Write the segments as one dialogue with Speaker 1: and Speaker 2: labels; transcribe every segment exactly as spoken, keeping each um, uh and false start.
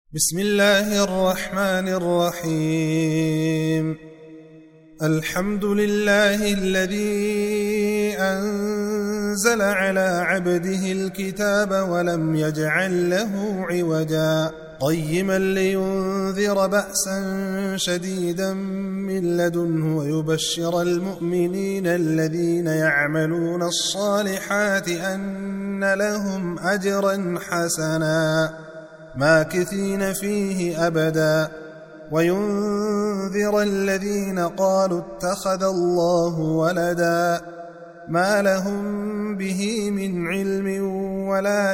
Speaker 1: بسم الله الرحمن الرحيم. الحمد لله الذي أنزل على عبده الكتاب ولم يجعل له عوجا قيما لينذر بأسا شديدا من لدنه ويبشر المؤمنين الذين يعملون الصالحات أن لهم أجرا حسنا ماكثين فيه أبدا وينذر الذين قالوا اتخذ الله ولدا ما لهم به من علم ولا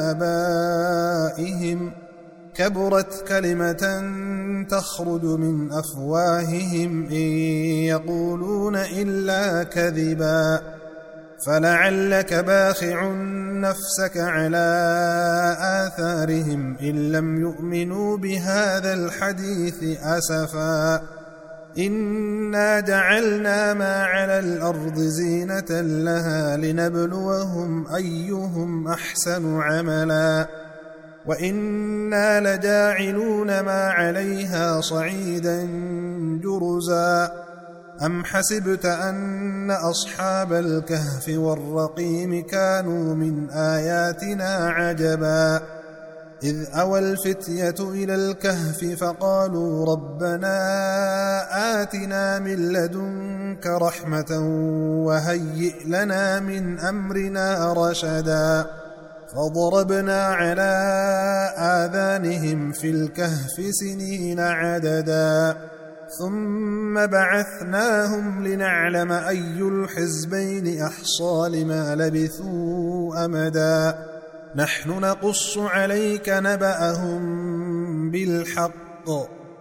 Speaker 1: لآبائهم كبرت كلمة تخرج من أفواههم إن يقولون إلا كذبا فلعلك باخع نفسك على آثارهم إن لم يؤمنوا بهذا الحديث أسفا إنا جعلنا ما على الأرض زينة لها لنبلوهم أيهم أحسن عملا وإنا لجاعلون ما عليها صعيدا جرزا أم حسبت أن أصحاب الكهف والرقيم كانوا من آياتنا عجبا إذ أوى الفتية إلى الكهف فقالوا ربنا آتنا من لدنك رحمة وهيئ لنا من أمرنا رشدا فضربنا على آذانهم في الكهف سنين عددا ثم بعثناهم لنعلم أي الحزبين أحصى لما لبثوا أمدا نحن نقص عليك نبأهم بالحق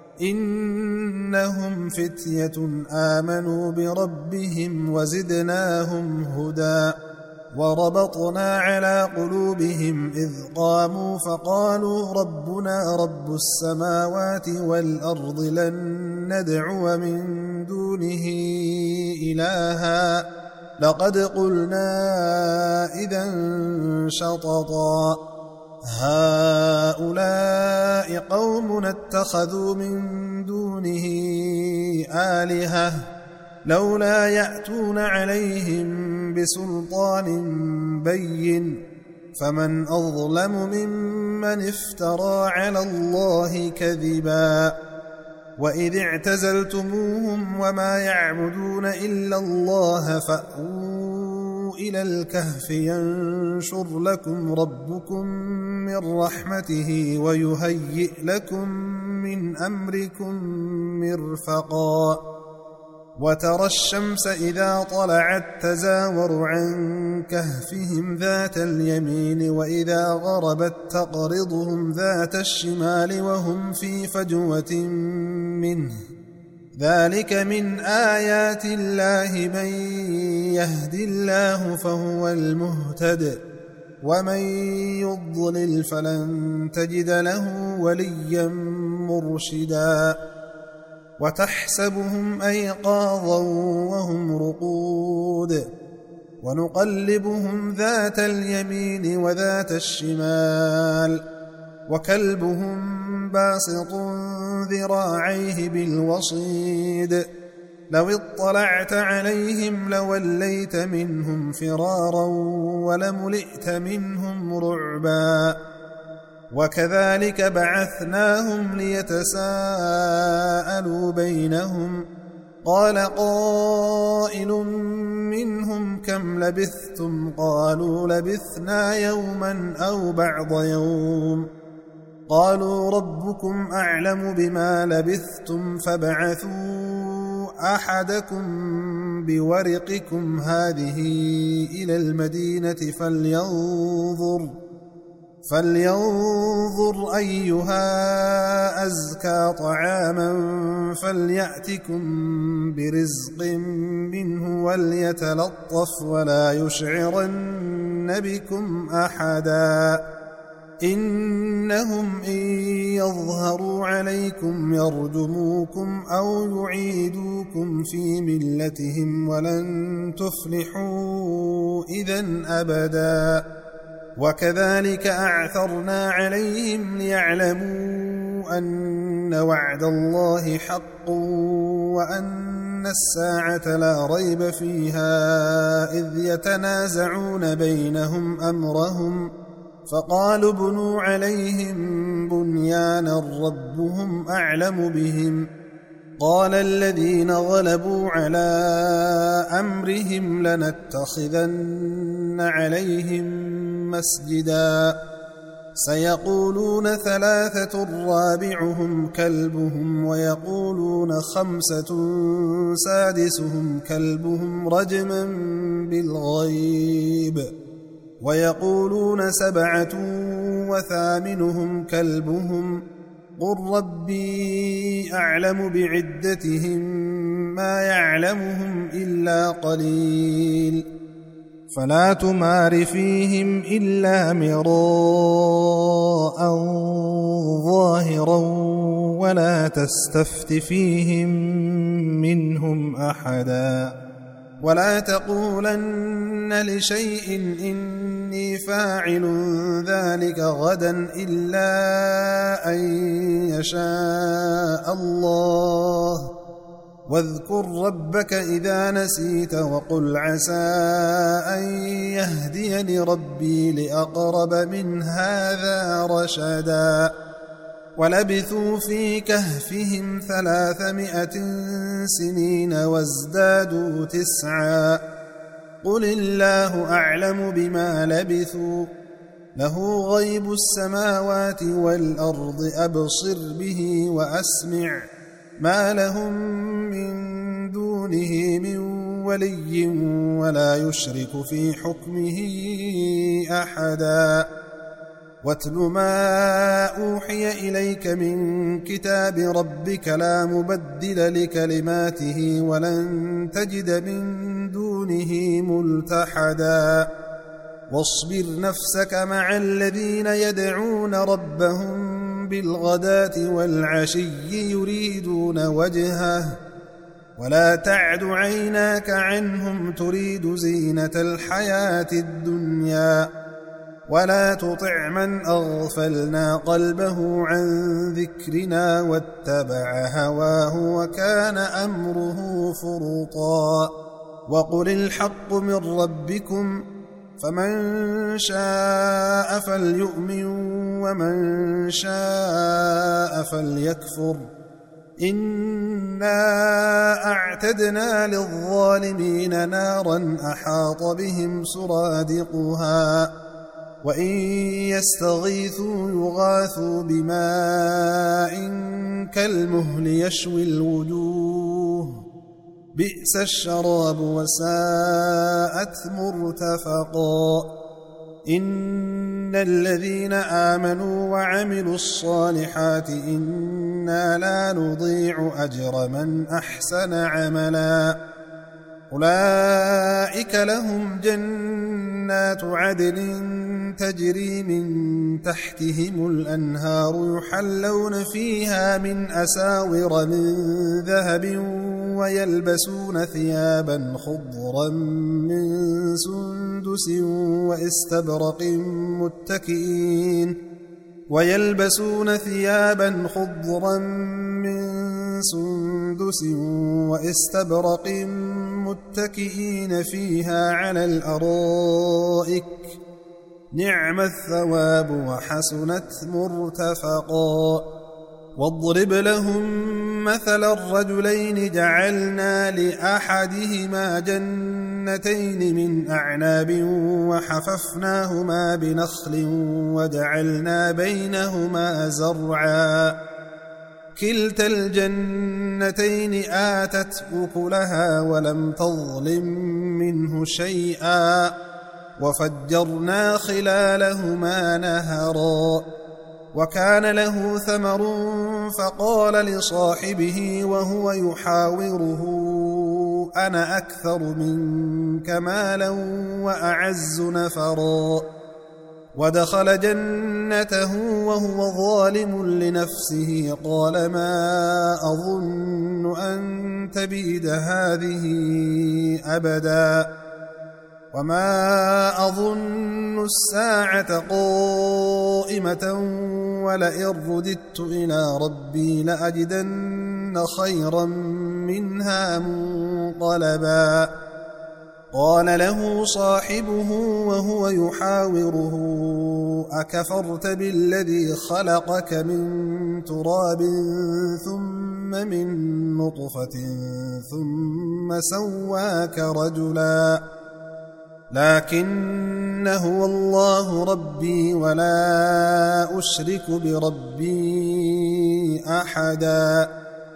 Speaker 1: إنهم فتية آمنوا بربهم وزدناهم هدى وربطنا على قلوبهم إذ قاموا فقالوا ربنا رب السماوات والأرض لن ندعو من دونه إلها لقد قلنا إذا شططا هؤلاء قومنا اتخذوا من دونه آلهة لولا يأتون عليهم بسلطان بين فمن أظلم ممن افترى على الله كذبا وإذ اعتزلتموهم وما يعبدون إلا الله فأووا إلى الكهف ينشر لكم ربكم من رحمته ويهيئ لكم من أمركم مرفقا وترى الشمس إذا طلعت تزاور عن كهفهم ذات اليمين وإذا غربت تقرضهم ذات الشمال وهم في فجوة منه ذلك من آيات الله من يهد الله فهو المهتد ومن يضلل فلن تجد له وليا مرشدا وتحسبهم أيقاظا وهم رقود ونقلبهم ذات اليمين وذات الشمال وكلبهم باسط ذراعيه بالوصيد لو اطلعت عليهم لوليت منهم فرارا ولملئت منهم رعبا وكذلك بعثناهم ليتساءلوا بينهم قال قائل منهم كم لبثتم قالوا لبثنا يوما أو بعض يوم قالوا ربكم أعلم بما لبثتم فابعثوا أحدكم بورقكم هذه إلى المدينة فلينظر فلينظر أيها أزكى طعاما فليأتكم برزق منه وليتلطف ولا يشعرن بكم أحدا إنهم إن يظهروا عليكم يرجموكم أو يعيدوكم في ملتهم ولن تفلحوا إذن أبدا وكذلك أعثرنا عليهم ليعلموا أن وعد الله حق وأن الساعة لا ريب فيها إذ يتنازعون بينهم أمرهم فقالوا ابنوا عليهم بنيانا ربهم أعلم بهم قال الذين غلبوا على أمرهم لنتخذن عليهم مسجدا سيقولون ثلاثة رابعهم كلبهم ويقولون خمسة سادسهم كلبهم رجما بالغيب ويقولون سبعة وثامنهم كلبهم قل ربي أعلم بعدتهم ما يعلمهم إلا قليل فلا تمار فيهم إلا مراء ظاهرا ولا تستفت فيهم منهم أحدا ولا تقولن لشيء إني فاعل ذلك غدا إلا أن يشاء الله واذكر ربك إذا نسيت وقل عسى أن يهديني ربي لأقرب من هذا رشدا ولبثوا في كهفهم ثلاثمائة سنين وازدادوا تسعا قل الله أعلم بما لبثوا له غيب السماوات والأرض أبصر به وأسمع ما لهم من دونه من ولي ولا يشرك في حكمه أحدا واتل ما أوحي إليك من كتاب ربك لا مبدل لكلماته ولن تجد من دونه ملتحدا واصبر نفسك مع الذين يدعون ربهم بالغداة والعشي يريدون وجهه ولا تعد عيناك عنهم تريد زينة الحياة الدنيا ولا تطع من أغفلنا قلبه عن ذكرنا واتبع هواه وكان أمره فرطا وقل الحق من ربكم فمن شاء فليؤمن ومن شاء فليكفر إنا أعتدنا للظالمين نارا أحاط بهم سرادقها وإن يستغيثوا يغاثوا بماء كالمهل يشوي الوجوه بئس الشراب وساءت مرتفقا إن الذين آمنوا وعملوا الصالحات إنا لا نضيع أجر من أحسن عملا أولئك لهم جنات عدن تجري من تحتهم الأنهار يحلون فيها من أساور من ذهب ويلبسون ثيابا خضرا من سندس وإستبرق متكئين ويلبسون ثيابا خضرا من سندس وإستبرق متكئين فيها على الأرائك نعم الثواب وحسنت مرتفقا واضرب لهم مثل الرجلين جعلنا لأحدهما جنتين من أعناب وحففناهما بنخل وجعلنا بينهما زرعا كلتا الجنتين آتت أكلها ولم تظلم منه شيئا وفجرنا خلالهما نهرا وكان له ثمر فقال لصاحبه وهو يحاوره أنا أكثر منك مالا وأعز نفرا ودخل جنته وهو ظالم لنفسه قال ما أظن أن تبيد هذه أبدا وما أظن الساعة قائمة ولئن رددت إلى ربي لأجدن خيرا منها منقلبا قال له صاحبه وهو يحاوره أكفرت بالذي خلقك من تراب ثم من نطفة ثم سواك رجلا لكن هو الله ربي ولا أشرك بربي أحدا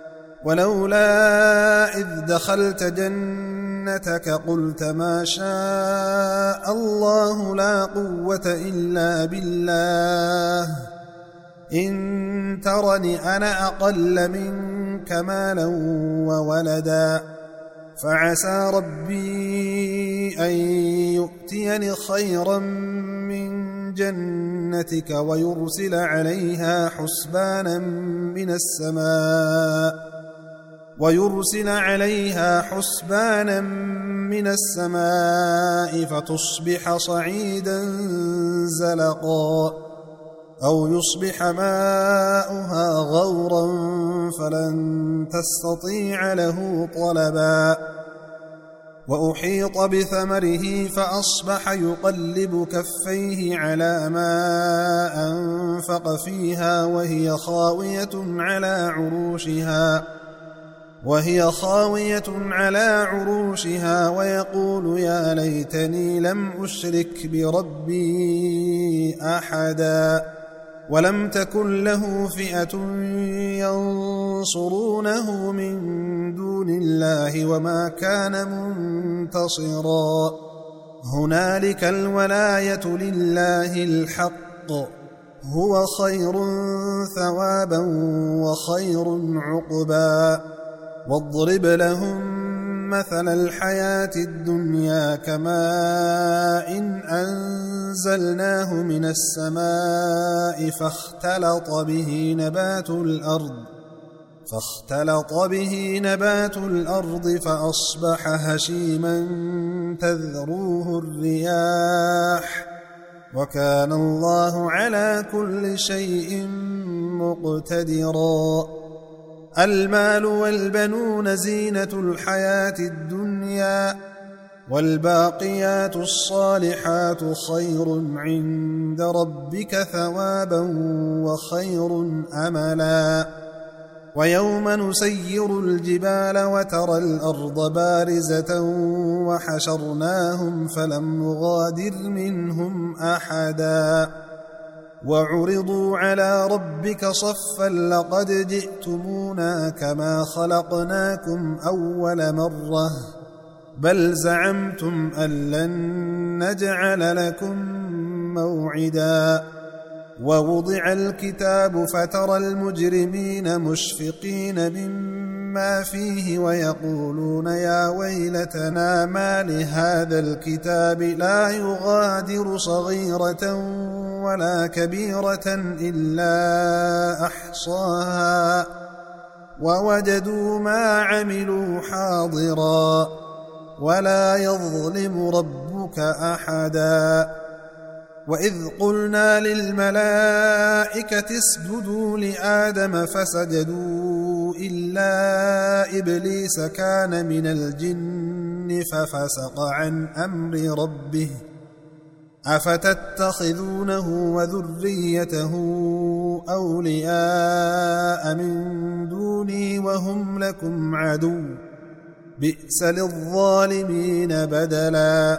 Speaker 1: ولولا إذ دخلت جنتك قلت ما شاء الله لا قوة إلا بالله إن ترني أنا أقل منك مالا وولدا فعسى ربي أن يؤتيني خيرا من جنتك ويرسل عليها حسبانا من السماء ويرسل عليها حسبانا من السماء فتصبح صعيدا زلقا أو يصبح ماؤها غورا فلن تستطيع له طلبا وأحيط بثمره فأصبح يقلب كفيه على ما أنفق فيها وهي خاوية على عروشها وهي خاوية على عروشها ويقول يا ليتني لم أشرك بربي أحدا ولم تكن له فئة ينصرونه من دون الله وما كان منتصرا هنالك الولاية لله الحق هو خير ثوابا وخير عقبا واضرب لهم مثل الحياة الدنيا كماء إن أنزلناه من السماء فاختلط به نبات الأرض فاختلط به نبات الأرض فأصبح هشيما تذروه الرياح وكان الله على كل شيء مقتدرا المال والبنون زينة الحياة الدنيا والباقيات الصالحات خير عند ربك ثوابا وخير أملا ويوم نسير الجبال وترى الأرض بارزة وحشرناهم فلم نغادر منهم أحدا وعرضوا على ربك صفا لقد جئتمونا كما خلقناكم أول مرة بل زعمتم أن لن نجعل لكم موعدا ووضع الكتاب فترى المجرمين مشفقين مما فيه ويقولون يا ويلتنا ما لهذا الكتاب لا يغادر صغيرة ولا كبيرة إلا أحصاها ووجدوا ما عملوا حاضرا ولا يظلم ربك أحدا وإذ قلنا للملائكة اسجدوا لآدم فسجدوا إلا إبليس كان من الجن ففسق عن أمر ربه أفتتخذونه وذريته أولياء من دوني وهم لكم عدو بئس للظالمين بدلا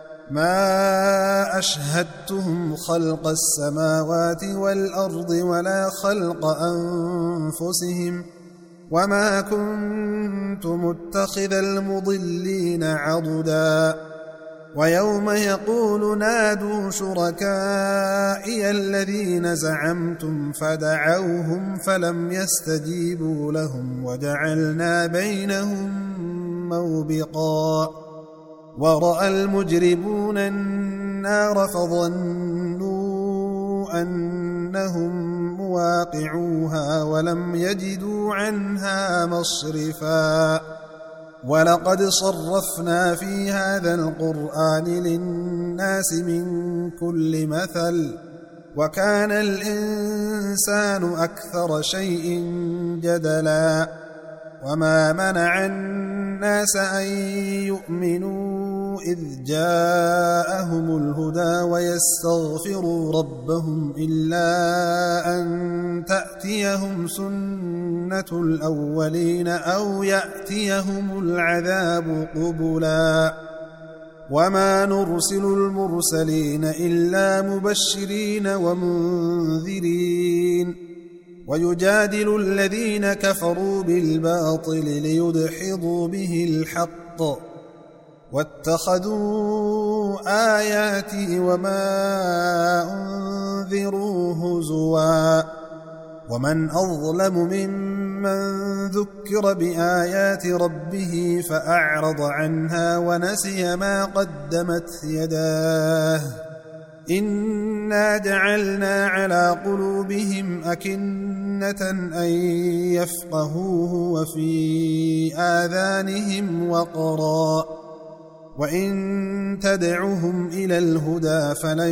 Speaker 1: ما أشهدتهم خلق السماوات والأرض ولا خلق أنفسهم وما كنت متخذ المضلين عضدا ويوم يقول نادوا شركائي الذين زعمتم فدعوهم فلم يستجيبوا لهم وجعلنا بينهم موبقا ورأى المجرمون النار فظنوا أنهم مواقعوها ولم يجدوا عنها مصرفا ولقد صرفنا في هذا القرآن للناس من كل مثل وكان الإنسان أكثر شيء جدلا وما منع الناس أن يؤمنوا إذ جاءهم الهدى ويستغفروا ربهم إلا أن تأتيهم سنة الأولين أو يأتيهم العذاب قبلا وما نرسل المرسلين إلا مبشرين ومنذرين ويجادل الذين كفروا بالباطل ليدحضوا به الحق واتخذوا آياتي وما أنذروا هزوا ومن أظلم ممن ذكر بآيات ربه فأعرض عنها ونسي ما قدمت يداه إنا جعلنا على قلوبهم أكنة أن يفقهوه وفي آذانهم وقرا وإن تدعهم إلى الهدى فلن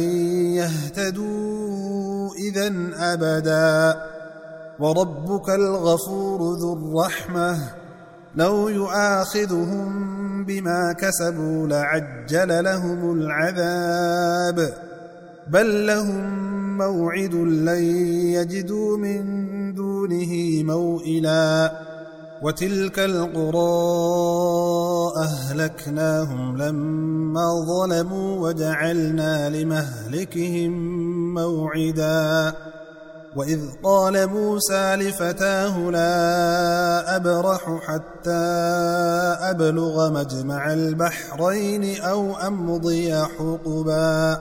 Speaker 1: يهتدوا إذن أبدا وربك الغفور ذو الرحمة لو يؤاخذهم بما كسبوا لعجل لهم العذاب بل لهم موعد لن يجدوا من دونه موئلا وتلك القرى أهلكناهم لما ظلموا وجعلنا لمهلكهم موعدا وإذ قال موسى لفتاه لا أبرح حتى أبلغ مجمع البحرين أو أمضي حقبا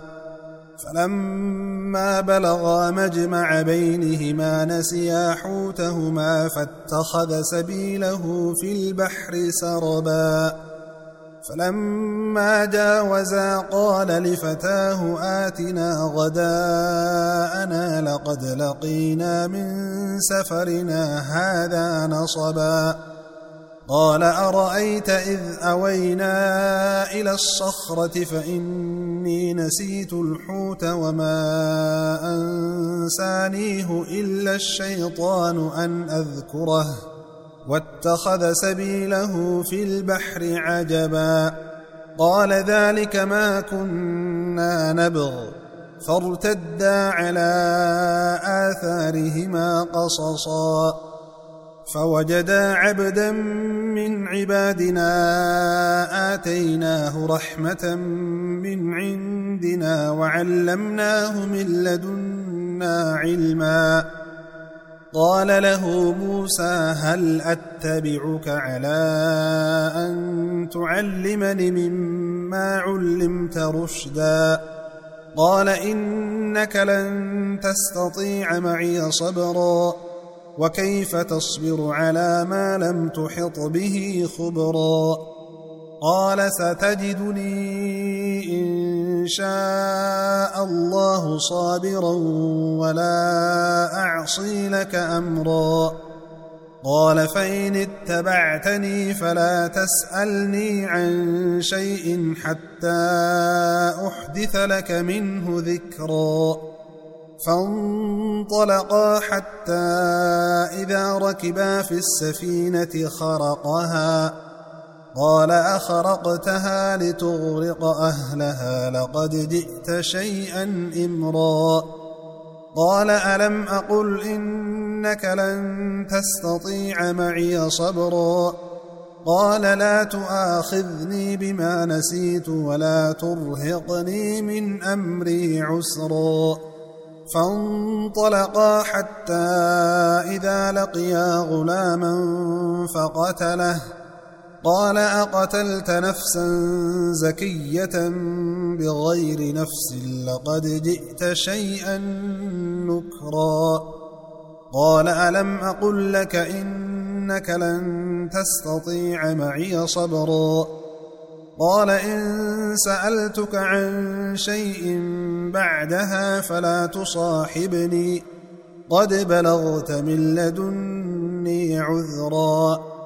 Speaker 1: فلما بلغا مجمع بينهما نسيا حوتهما فاتخذ سبيله في البحر سربا فلما جاوزا قال لفتاه آتنا غداءنا لقد لقينا من سفرنا هذا نصبا قال أرأيت إذ أوينا إلى الصخرة فإني نسيت الحوت وما أنسانيه إلا الشيطان أن أذكره واتخذ سبيله في البحر عجبا قال ذلك ما كنا نبغ فارتدا على آثارهما قصصا فوجدا عبدا من عبادنا آتيناه رحمة من عندنا وعلمناه من لدنا علما قال له موسى هل أتبعك على أن تعلمني مما علمت رشدا قال إنك لن تستطيع معي صبرا وكيف تصبر على ما لم تحط به خبرا قال ستجدني إن شاء الله صابرا ولا أعصي لك أمرا قال فإن اتبعتني فلا تسألني عن شيء حتى أحدث لك منه ذكرا فانطلقا حتى إذا ركبا في السفينة خرقها قال أخرقتها لتغرق أهلها لقد جئت شيئا إمرا قال ألم أقل إنك لن تستطيع معي صبرا قال لا تؤاخذني بما نسيت ولا ترهقني من أمري عسرا فانطلقا حتى إذا لقيا غلاما فقتله قال أقتلت نفسا زكية بغير نفس لقد جئت شيئا نكرا قال ألم أقل لك إنك لن تستطيع معي صبرا قال إن سألتك عن شيء بعدها فلا تصاحبني قد بلغت من لدني عذرا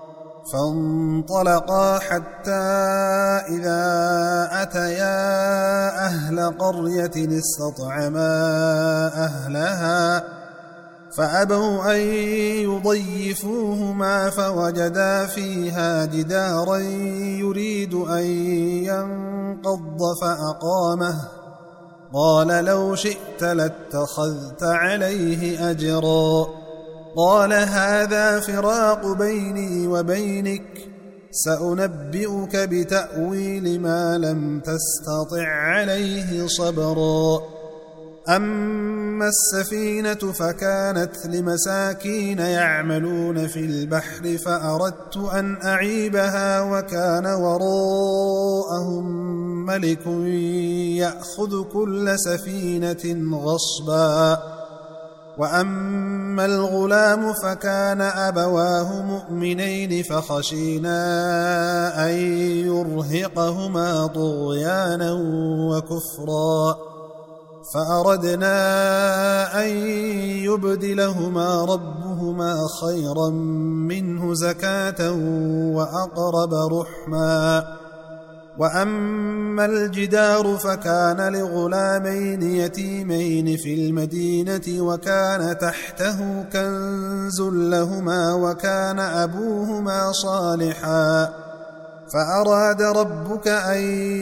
Speaker 1: فانطلقا حتى إذا أتيا أهل قرية استطعما أهلها فأبوا أن يضيفوهما فوجدا فيها جدارا يريد أن ينقض فأقامه قال لو شئت لاتخذت عليه أجرا قال هذا فراق بيني وبينك سأنبئك بتأويل ما لم تستطع عليه صبرا أما السفينة فكانت لمساكين يعملون في البحر فأردت أن أعيبها وكان وراءهم ملك يأخذ كل سفينة غصبا وأما الغلام فكان أبواه مؤمنين فخشينا أن يرهقهما طغيانا وكفرا فأردنا أن يبدلهما ربهما خيرا منه زكاة وأقرب رحما وأما الجدار فكان لغلامين يتيمين في المدينة وكان تحته كنز لهما وكان أبوهما صالحا فأراد ربك أن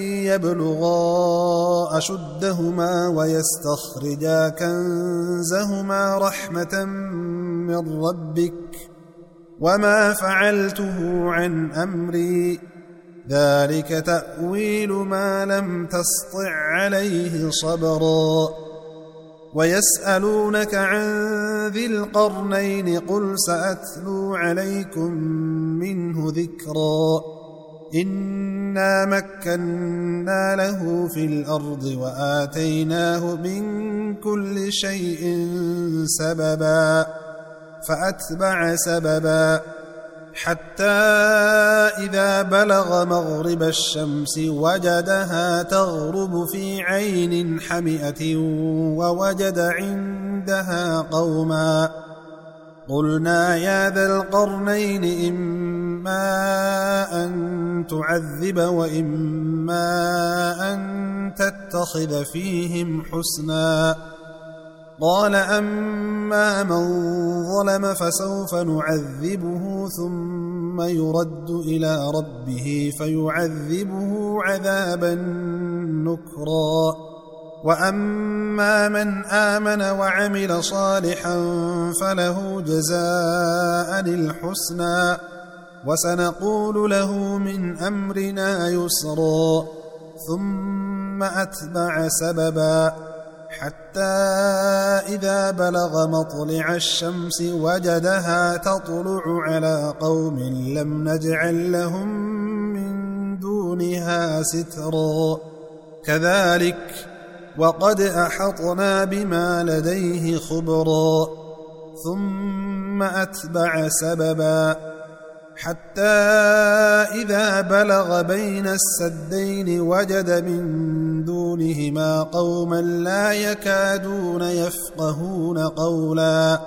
Speaker 1: يبلغا أشدهما ويستخرجا كنزهما رحمة من ربك وما فعلته عن أمري ذلك تأويل ما لم تسطع عليه صبرا ويسألونك عن ذي القرنين قل سأتلو عليكم منه ذكرا إنا مكنا له في الأرض وآتيناه من كل شيء سببا فأتبع سببا حتى إذا بلغ مغرب الشمس وجدها تغرب في عين حمئة ووجد عندها قوما قلنا يا ذا القرنين إما أن تعذب وإما أن تتخذ فيهم حسنا قال أما من ظلم فسوف نعذبه ثم يرد إلى ربه فيعذبه عذابا نكرا وأما من آمن وعمل صالحا فله جزاء الحسنى وسنقول له من أمرنا يسرا ثم أتبع سببا حتى إذا بلغ مطلع الشمس وجدها تطلع على قوم لم نجعل لهم من دونها سترا كذلك وقد أحطنا بما لديه خبرا ثم أتبع سببا حتى إذا بلغ بين السدين وجد من دونهما قوما لا يكادون يفقهون قولا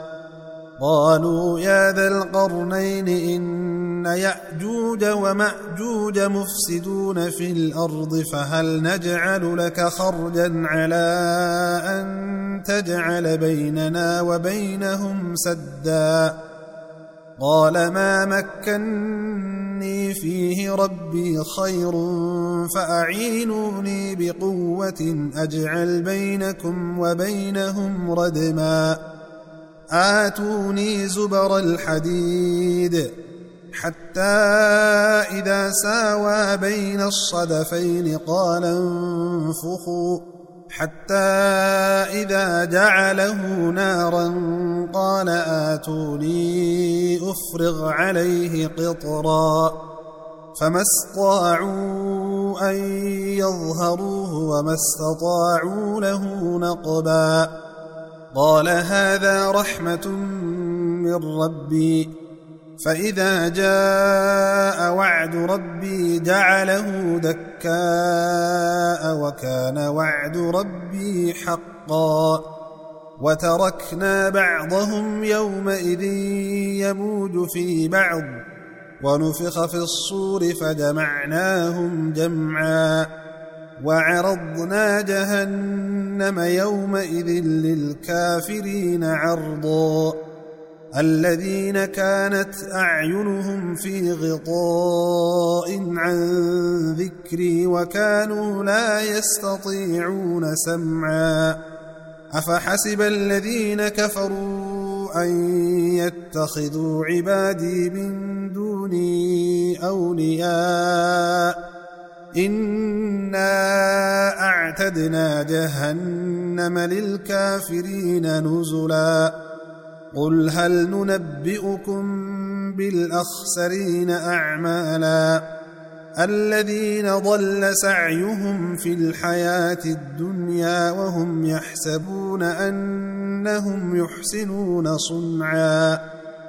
Speaker 1: قالوا يا ذا القرنين إن يأجوج ومأجوج مفسدون في الأرض فهل نجعل لك خرجا على أن تجعل بيننا وبينهم سدا قال ما مكني فيه ربي خير فأعينوني بقوة أجعل بينكم وبينهم ردما آتوني زبر الحديد حتى إذا ساوى بين الصدفين قال انفخوا حتى إذا جعله نارا قال آتوني أفرغ عليه قطرا فما استطاعوا أن يظهروه وما استطاعوا له نقبا قال هذا رحمة من ربي فإذا جاء وعد ربي جعله دكاء وكان وعد ربي حقا وتركنا بعضهم يومئذ يموج في بعض ونفخ في الصور فجمعناهم جمعا وعرضنا جهنم يومئذ للكافرين عرضا الذين كانت أعينهم في غطاء عن ذكري وكانوا لا يستطيعون سمعا أفحسب الذين كفروا أن يتخذوا عبادي من دوني أولياء إنا أعتدنا جهنم للكافرين نزلا قل هل ننبئكم بالأخسرين أعمالا الذين ضل سعيهم في الحياة الدنيا وهم يحسبون أنهم يحسنون صنعا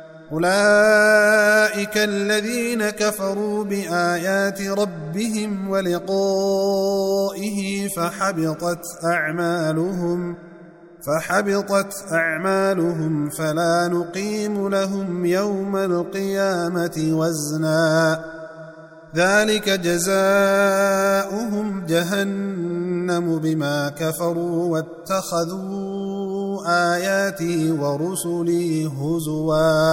Speaker 1: أولئك الذين كفروا بآيات ربهم ولقائه فحبطت أعمالهم فحبطت أعمالهم فلا نقيم لهم يوم القيامة وزنا ذلك جزاؤهم جهنم بما كفروا واتخذوا آياتي ورسلي هزوا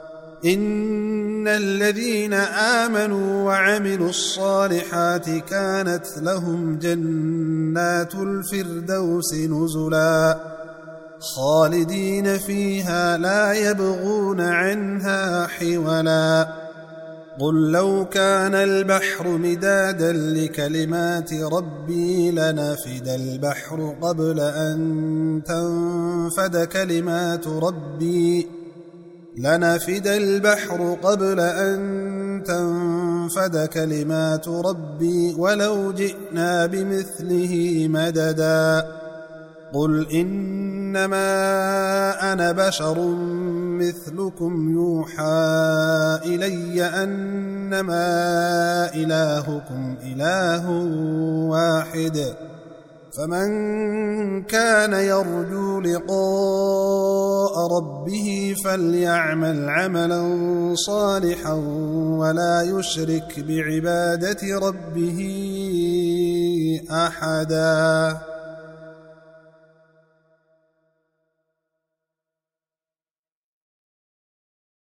Speaker 1: إن الذين آمنوا وعملوا الصالحات كانت لهم جنات الفردوس نزلا خالدين فيها لا يبغون عنها حولا قل لو كان البحر مدادا لكلمات ربي لنفد البحر قبل أن تنفد كلمات ربي لنفد البحر قبل أن تنفد كلمات ربي ولو جئنا بمثله مددا قل إنما أنا بشر مثلكم يوحى إلي أنما إلهكم إله واحد فمن كان يرجو لقاء ربه فليعمل عملا صالحا ولا يشرك بعبادة ربه أحدا.